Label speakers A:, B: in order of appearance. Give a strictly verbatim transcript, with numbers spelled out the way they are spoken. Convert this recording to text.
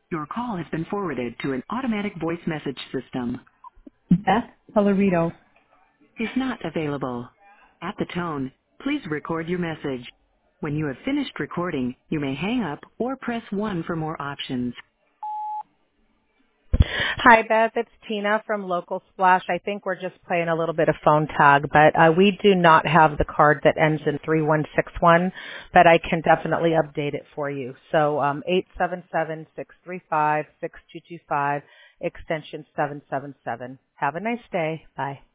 A: Your call has been forwarded to an automatic voice message system.
B: Beth Colorito.
A: Is not available. At the tone, please record your message. When you have finished recording, you may hang up or press one for more options.
C: Hi, Beth. It's Tina from Local Splash. I think we're just playing a little bit of phone tag, but uh, we do not have the card that ends in three one six one, but I can definitely update it for you. So um, eight seven seven, six three five, six two two five, extension seven seven seven. Have a nice day. Bye.